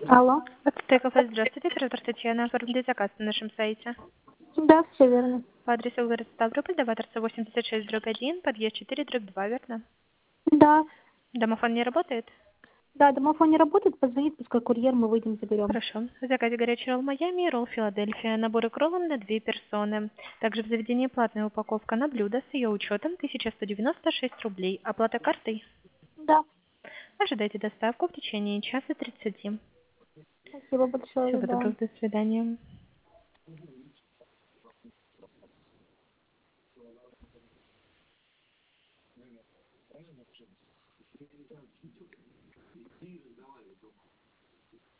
Алло. Отель кафе, здравствуйте, оператор Татьяна, оформили заказ на нашем сайте. Да, все верно. По адресу город Ставрополь, Даваторца 86/1, подъезд 4/2, верно? Да. Домофон не работает? Да, домофон не работает, позвонит, пускай курьер, мы выйдем, заберем. Хорошо. В заказе горячий ролл Майами и ролл Филадельфия. Наборы кроллом на 2 персоны. Также в заведении платная упаковка на блюдо с ее учетом 1196 рублей. Оплата картой. Да. Ожидайте доставку в течение часа 30. Спасибо большое, Всего да. доброго, до свидания.